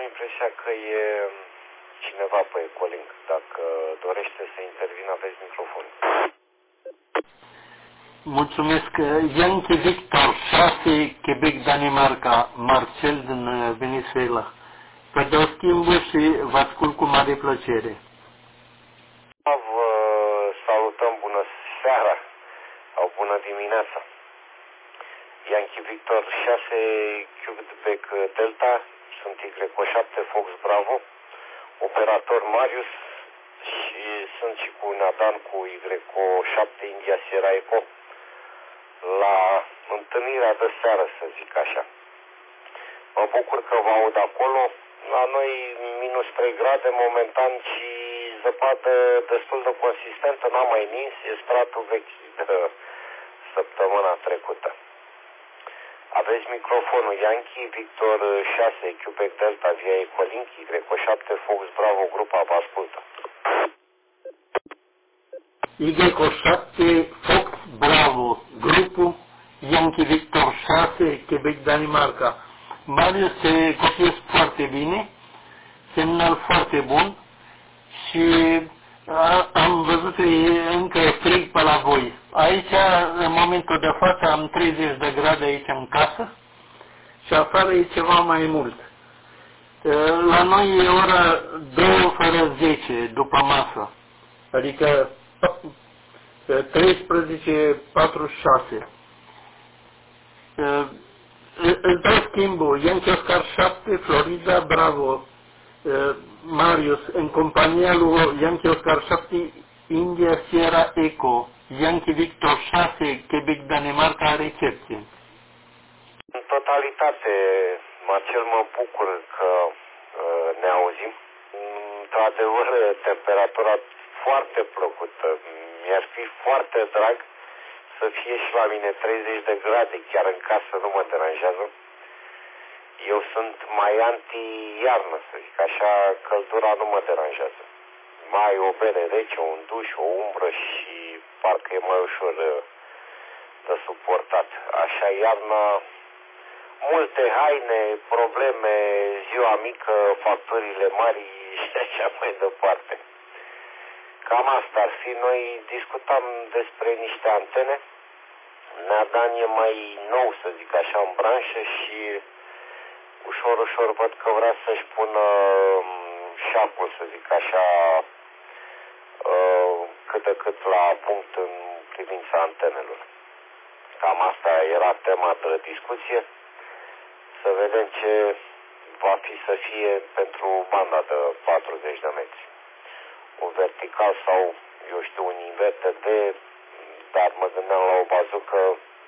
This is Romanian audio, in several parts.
impresia că e cineva pe Ecolink. Dacă dorește să intervină, aveți microfon. Mulțumesc. Yankee Victor 6, Quebec, Danemarca, Marcel din Venezuela. Vă dau schimbul și vă ascult cu mare plăcere. Vă salutăm, bună seara sau bună dimineața. Yankee Victor 6, Quebec Delta, sunt Y7 Fox Bravo, operator Marius și sunt și cu Nadan cu Y7 India Sierra Eco la întâlnirea de seară, să zic așa. Mă bucur că vă aud acolo. La noi minus 3 grade momentan și zăpadă destul de consistentă, n-a mai nins, e stratul vechi de săptămâna trecută. Aveți microfonul Yankee Victor 6 Quebec Delta via Ecolink Y7 Fox Bravo, grupa vă ascultă. Y7 Fox Bravo, grupul Yankee Victor 6, Quebec, Danemarca. Marius se copiez foarte bine, semnal foarte bun și am văzut că e încă frig pe la voi. Aici, în momentul de față, am 30 de grade aici în casă și afară e ceva mai mult. La noi e ora 2 fără 10 după masă, adică 13:46. Îți dau schimbul, Yankee Oscar 7, Florida, Bravo, Marius, în compania lui Yankee Oscar 7, India Sierra Eco, Yankee Victor 6, Quebec, Danemarca, recepție. În totalitate, Marcel, mă bucur că ne auzim. Într-adevăr, temperatura foarte plăcută. Mi-ar fi foarte drag să fie și la mine 30 de grade, chiar în casă nu mă deranjează. Eu sunt mai anti-iarnă, să zic așa, căldura nu mă deranjează. Mai o bere rece, un duș, o umbră și parcă e mai ușor de suportat. Așa iarna, multe haine, probleme, ziua mică, facturile mari și așa mai departe. Cam asta ar fi. Noi discutam despre niște antene. Nadan e mai nou, să zic așa, în branșă și ușor, ușor văd că vrea să-și pună șapul, să zic așa, cât de cât la punct în privința antenelor. Cam asta era tema de discuție. Să vedem ce va fi să fie pentru banda de 40 de metri. Un vertical sau, eu știu, un inverter de, dar mă gândeam la o bazucă.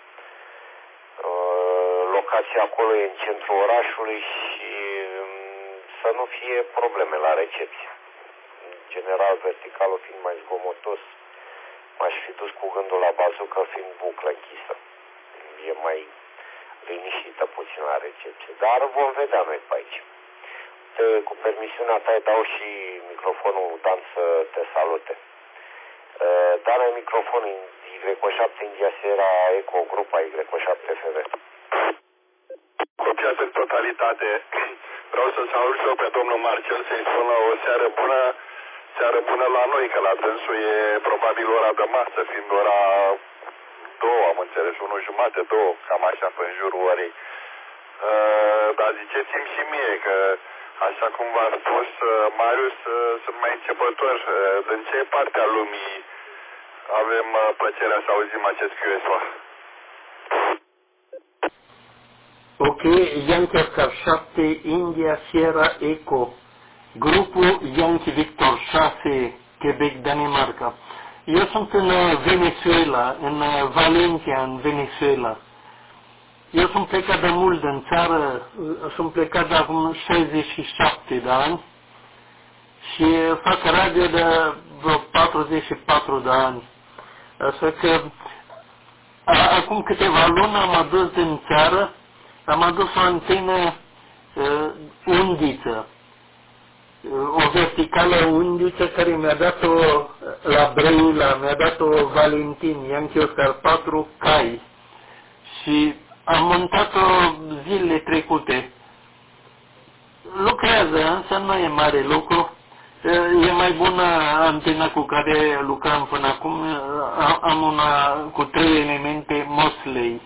Locația acolo e în centrul orașului și să nu fie probleme la recepție. În general, verticalul fiind mai zgomotos, m-aș fi dus cu gândul la bazucă fiind buclă închisă. E mai liniștită puțin la recepție, dar vom vedea noi pe aici. Cu permisiunea ta îi dau și microfonul Dan să te salute. Dan, ai microfonul Y7 India Sierra Eco, grupa Y7 FV. Copiat în totalitate. Vreau să salut și eu pe domnul Marcel, să-i spun o seară bună la noi, că la dânsul e probabil ora de masă, fiind ora 2, am înțeles, 1:30, 2, cam așa, pe în jurul orei. Dar ziceți-mi și mie că, așa cum v-a spus Marius, sunt mai începător. Din ce parte a lumii avem plăcerea să auzim acest QSO? Ok, Yankee Oscar 7, India Sierra Eco, grupul Yankee Victor 6, Quebec, Danemarca. Eu sunt în Venezuela, în Valencia, în Venezuela. Eu sunt plecat de mult în țară, sunt plecat de acum 67 de ani și fac radio de vreo 44 de ani. Așa că acum câteva luni am adus din țară, am adus o antenă undiță, o verticală undiță care mi-a dat-o la Brăila, mi-a dat-o Valentin, Yankee Oscar 4 Cai și am montat-o zilele trecute. Lucrurile captează, însă nu e mare lucru. E mai bună antena cu care lucram până acum. Am una cu 3 elemente Mosley,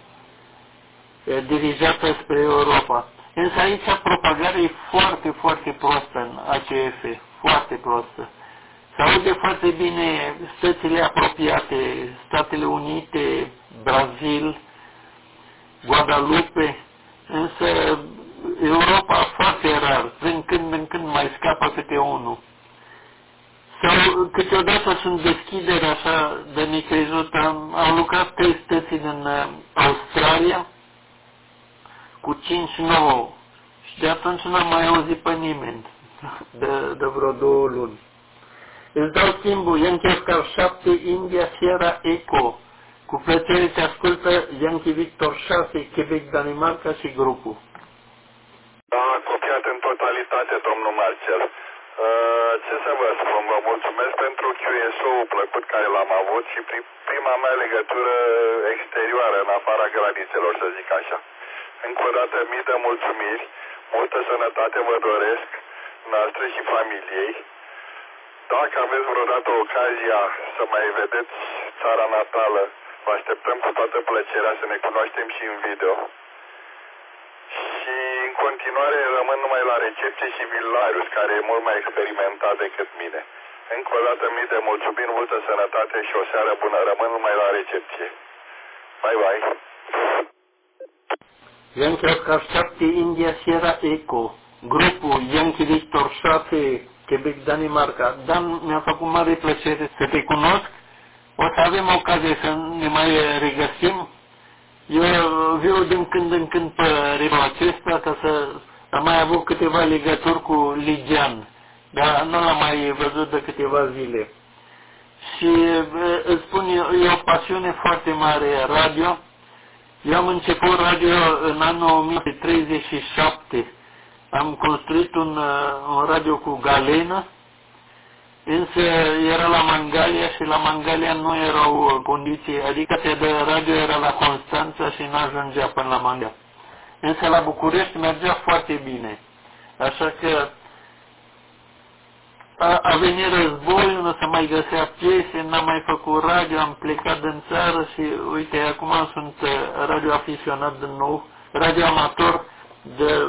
dirijată spre Europa. Însă aici propagarea e foarte, foarte proastă în ACF, foarte proastă. Se aude foarte bine stățile apropiate, Statele Unite, Brazil, Guadalupe, însă Europa foarte rar, din când în când mai scapă câte unul. Sau câteodată sunt deschideri așa de necrezut. Am lucrat 3 stăți în Australia cu 5-9 și de atunci n-am mai auzit pe nimeni de vreo 2 luni. Îți dau timpul, Yankee Oscar 7, India Sierra Echo. Cu plăcere te ascultă Yankee Victor 6, Quebec, Danemarca și grupul. Da, copiat în totalitate, domnul Marcel. Ce să vă spun, vă mulțumesc pentru QSO-ul plăcut care l-am avut și prima mea legătură exterioară în afara granițelor, să zic așa. Încă o dată mii de mulțumiri, multă sănătate vă doresc, noastră și familiei. Dacă aveți vreodată ocazia să mai vedeți țara natală, vă așteptăm cu toată plăcerea să ne cunoaștem și în video. Și în continuare rămân numai la recepție și Vilarius, care e mult mai experimentat decât mine. Încă o dată mii de mulțumiri, multă sănătate și o seară bună. Rămân numai la recepție. Bye, bye. Yankee Oscar 7, India Sierra Echo. Grupul Yankee Victor 6, Quebec, Danemarca. Dan, mi-a făcut mare plăcere să te cunosc. O să avem ocazie să ne mai regăsim. Eu viu din când în când pe rebul acesta ca să am mai avut câteva legături cu Ligian, dar nu l-am mai văzut de câteva zile. Și îți spun, e o pasiune foarte mare radio. Eu am început radio în anul 1937. Am construit un radio cu galenă, însă era la Mangalia și la Mangalia nu erau condiții, adică de radio era la Constanța și nu ajungea până la Mangalia. Însă la București mergea foarte bine. Așa că a venit războiul, nu se mai găsea piese, n-am mai făcut radio, am plecat din țară și uite, acum sunt radioaficionat din nou, radioamator de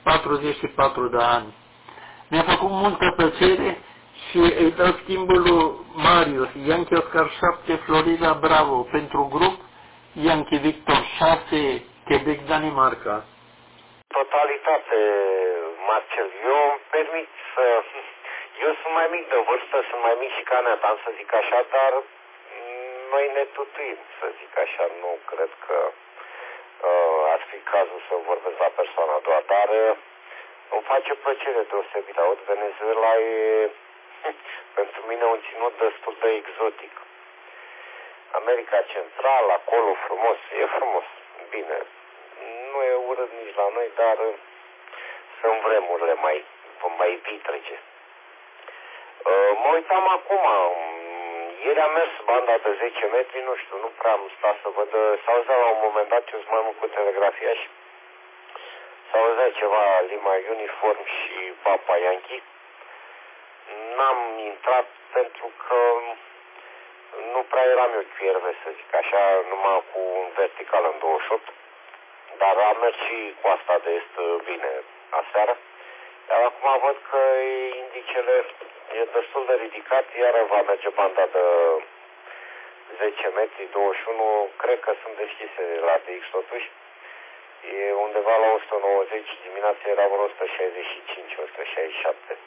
44 de ani. Mi-a făcut multă plăcere și îi dau schimbul lui Marius, Yankee Oscar 7, Florida Bravo, pentru grup Yankee Victor 6, Quebec, Danemarca. Totalitate, Marcel, eu îmi permit să... Eu sunt mai mic de vârstă, sunt mai mic și ca Neatan, să zic așa, dar noi ne tutuim, să zic așa, nu cred că ar fi cazul să vorbesc la persoana a doua, dar îmi face plăcere deosebită. Aud, Venezuela e pentru mine un ținut destul de exotic. America Centrală, acolo frumos, e frumos, bine, nu e urât nici la noi, dar sunt vremurile mai vitrege. Mă uitam acum, ieri am mers banda de 10 metri, nu știu, nu prea am stat să văd, s-auzea la un moment dat, eu sunt mai mult cu telegrafia și s-auzea ceva Lima Uniform și Papa Yankee. N-am intrat pentru că nu prea eram eu QRV, să zic așa, numai cu un vertical în 28, dar am mers și cu asta de est bine aseară. Dar acum văd că indicele e destul de ridicat, iar va merge banda de 10 metri, 21, cred că sunt deschise la DX totuși. E undeva la 190, dimineața era vreo 165, 167.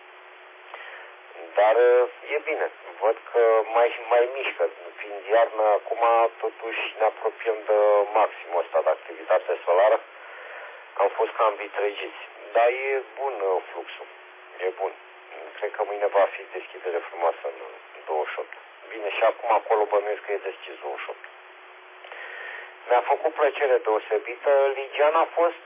Dar e bine, văd că mai mișcă, fiind iarnă, acum totuși ne apropiem de maximul ăsta de activitate solară. Am fost cam vitregiți, dar e bun fluxul, e bun. Cred că mâine va fi deschidere frumoasă în 28. Bine, și acum acolo bănuiesc că e deschis 28. Mi-a făcut plăcere deosebită. Ligian a fost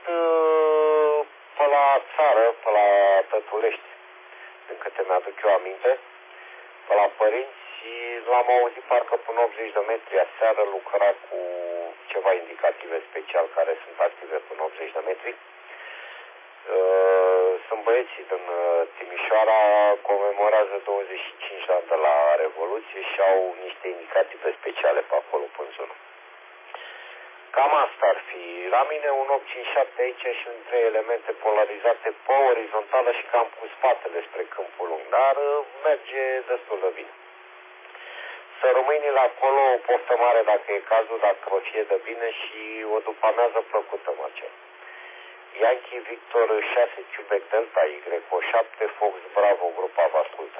pe la țară, pe la Tătulești, din câte mi-aduc eu aminte, pe la părinți, și l-am auzit parcă până 80 de metri aseară, lucra cu ceva indicative special care sunt active până 80 de metri. sunt băieții din Timișoara, comemorează 25 de ani de la Revoluție și au niște indicative speciale pe acolo, pe zonă. Cam asta ar fi. La mine un 857 aici și în 3 elemente polarizate pe orizontală și cam cu spatele spre câmpul lung, dar merge destul de bine. Să rămâni la acolo, o poftă mare dacă e cazul, dacă o fie de bine și o după amiază plăcută, Marcel. Yankee Victor 6 Quebec Delta Y 7 Fox Bravo grupa vă ascultă.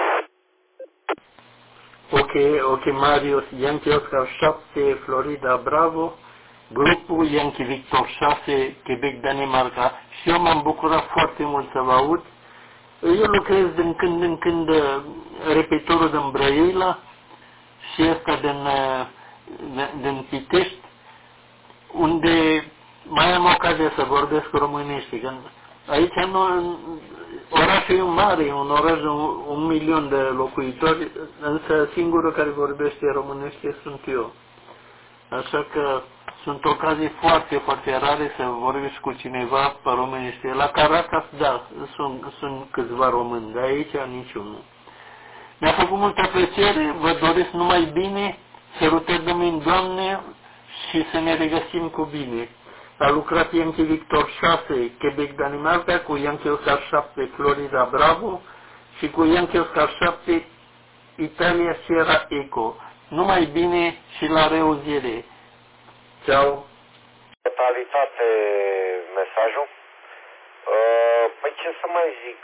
Ok, Marius, Yankee Oscar 7 Florida Bravo, grupul Yankee Victor 6 Quebec Danemarca. Și eu m-am bucurat foarte mult să vă aud. Eu lucrez din când în când repetorul din Brăila și ăsta din Pitești, unde mai am ocazia să vorbesc românește. Aici orașul e mare, e un oraș de 1 milion de locuitori, însă singurul care vorbește românește sunt eu. Așa că sunt ocazii foarte, foarte rare să vorbești cu cineva pe românește. La Caracas, da, sunt câțiva români, dar aici niciunul. Mi-a făcut multă plăcere, vă doresc numai bine, sărutări de mâini, Doamne, și să ne regăsim cu bine. A lucrat Yankee Victor 6, Quebec Danemarca, cu Yankee Oscar 7, Florida Bravo și cu Yankee Oscar 7, Italia Sierra Echo. Numai bine și la reauziere. Ceau! Totalitate mesajul. Păi ce să mai zic,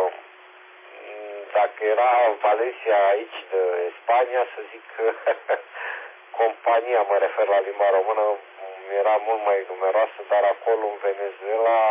dacă era Valencia aici de Spania, să zic că compania, mă refer la limba română, era mult mai numeroasă, dar acolo în Venezuela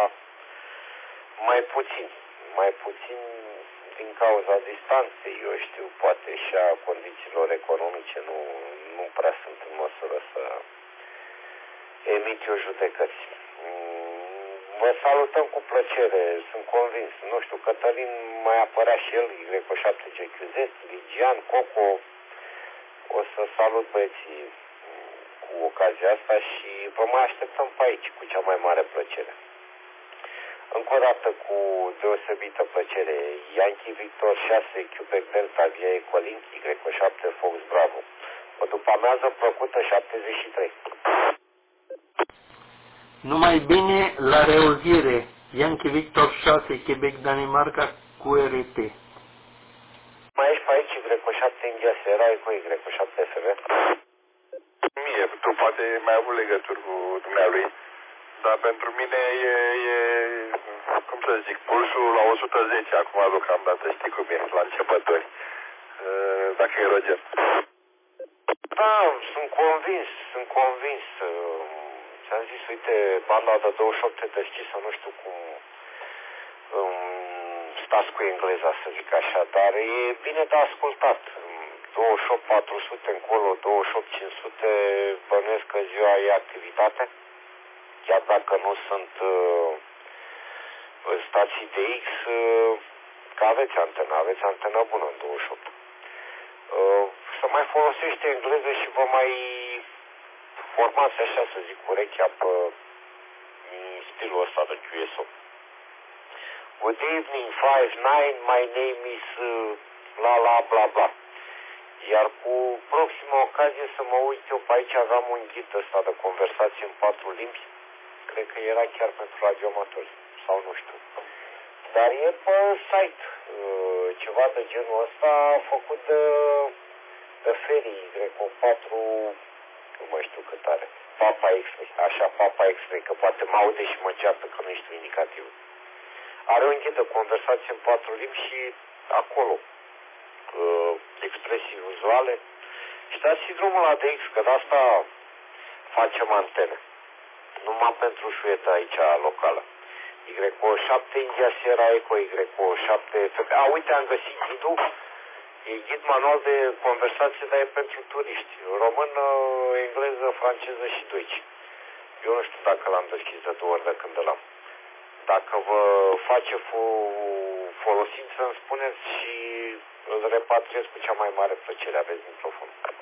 mai puțin din cauza distanței, eu știu, poate și a condițiilor economice, nu prea sunt în măsură să emit eu judecăți. Vă salutăm cu plăcere, sunt convins. Nu știu, Cătălin mai apărea și el, Y7GQZ, Ligian, Coco. O să salut băieții cu ocazia asta și vă mai așteptăm pe aici cu cea mai mare plăcere. Încă o dată cu deosebită plăcere, Yankee Victor 6, Quebec Delta, Via Ecolink, Y7 Fox Bravo. O după amiază plăcută 73. Numai bine, la reauziere, Yankee Victor 6, Quebec Danemarca, cu RT. Mai ești pe aici, Y7 India Sierra, cu Y7 FV? Mie, tu poate mai avut legături cu dumnealui, dar pentru mine e, cum să zic, pulsul la 110 acum deocamdată, știi cum e, la începători, dacă e Roger. Da, sunt convins. Ți-am zis, uite, banda de 28 deschisă, nu știu cum stați cu engleza, să zic așa, dar e bine de ascultat. 28-400 încolo, 28-500, bănuiesc că ziua e activitate, chiar dacă nu sunt stații de X, că aveți antenă bună în 28. Să mai folosește engleză și vă mai formați așa, să zic, urechea pe stilul ăsta de QSO. Good evening, 5-9, my name is bla bla bla. Iar cu proxima ocazie să mă uit eu pe aici, aveam un ghid ăsta de conversație în 4 limbi. Cred că era chiar pentru radioamatori, sau nu știu. Dar e pe site ceva de genul ăsta făcut de Ferii, Greco 4, nu mai știu cât are, Papa X-Ray, așa, Papa X-Ray, că poate mă aude și mă ceartă că nu știu indicativ. Are un ghid de conversație în 4 limbi și acolo expresii vizuale și dați și drumul la DX, că de asta facem antene. Numai pentru șuietă aici locală. Y7 India Sierra Eco, Y7 FP. Uite, am găsit ghidul. E ghid manual de conversație, dar e pentru turiști. Română, engleză, franceză și deutsch. Eu nu știu dacă l-am deschis de 2 ori de când l-am. Dacă vă face folosință, îmi spuneți și îl repatriez cu cea mai mare plăcere. Aveți microfonul.